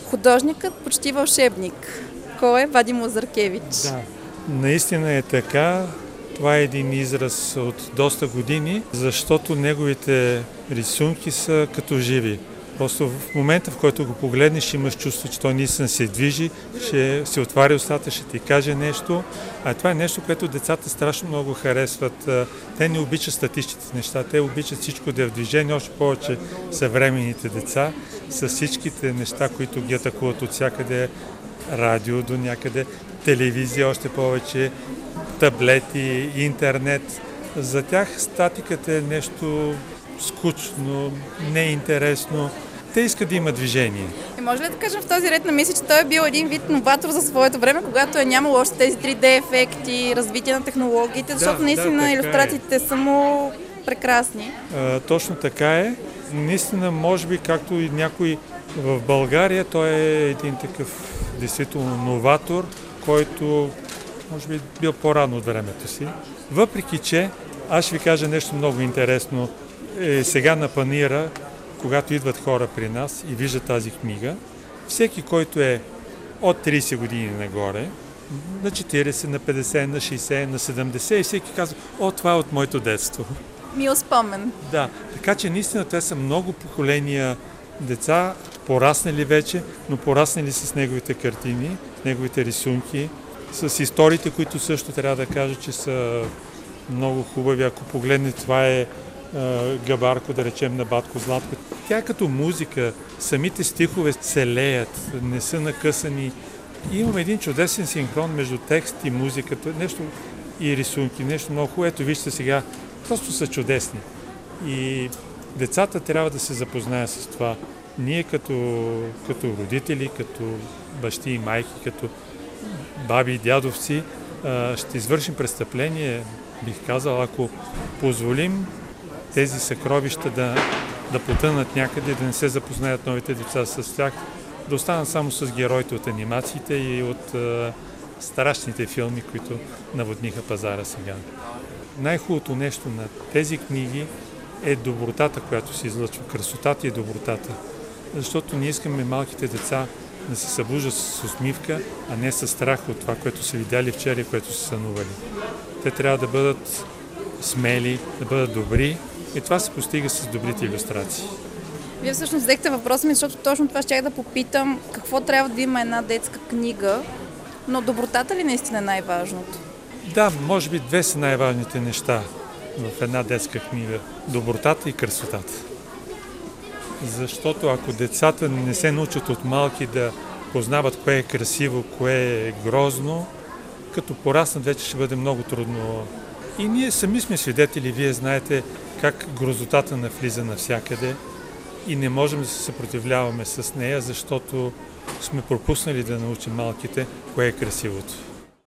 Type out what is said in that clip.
Художникът почти вълшебник. Кой е Вадим Лазаркевич? Да, наистина е така. Това е един израз от доста години, защото неговите рисунки са като живи. Просто в момента, в който го погледнеш, имаш чувство, че той наистина се движи, ще се отваря устата, ще ти каже нещо. А това е нещо, което децата страшно много харесват. Те не обичат статичните неща, те обичат всичко да е в движение, още повече съвременните деца, с всичките неща, които ги атакуват от всякъде, радио до някъде, телевизия още повече, таблети, интернет. За тях статиката е нещо скучно, неинтересно. Те искат да има движение. И може ли да кажем в този ред на мисли, че той е бил един вид новатор за своето време, когато е нямало още тези 3D ефекти, развитие на технологиите, защото наистина илюстрациите са му прекрасни. Точно така е. Наистина, може би, както и някой в България, той е един такъв действително новатор, който може би бил по-рано от времето си. Въпреки че, аз ще ви кажа нещо много интересно. Сега на панаира, когато идват хора при нас и виждат тази книга, всеки, който е от 30 години нагоре, на 40, на 50, на 60, на 70, и всеки казва: "О, това е от моето детство." Мил спомен. Да, така че наистина те са много поколения деца, пораснали вече, но пораснали с неговите картини, неговите рисунки, с историите, които също трябва да кажа, че са много хубави. Ако погледнете, това е Габарко, да речем, на Батко Златко. Тя е като музика, самите стихове се леят, не са накъсани. И имаме един чудесен синхрон между текст и музиката, нещо и рисунки, нещо много хубаво. Ето вижте сега, просто са чудесни. И децата трябва да се запознаят с това. Ние като родители, като бащи и майки, като баби и дядовци, ще извършим престъпление, бих казал, ако позволим тези съкровища да потънат някъде, да не се запознаят новите деца с тях, да останат само с героите от анимациите и от страшните филми, които наводниха пазара сега. Най-хубавото нещо на тези книги е добротата, която се излъчва. Красотата и добротата. Защото ние искаме малките деца да се събуждат с усмивка, а не с страх от това, което са видяли вчера и което са сънували. Те трябва да бъдат смели, да бъдат добри и това се постига с добрите илюстрации. Вие всъщност взехте въпроса ми, защото точно това щях да попитам: какво трябва да има една детска книга, но добротата ли наистина е най-важното? Да, може би две са най-важните неща в една детска книга. Добротата и красотата. Защото ако децата не се научат от малки да познават кое е красиво, кое е грозно, като пораснат вече ще бъде много трудно. И ние сами сме свидетели, вие знаете как грозотата навлиза навсякъде и не можем да се съпротивляваме с нея, защото сме пропуснали да научим малките кое е красивото.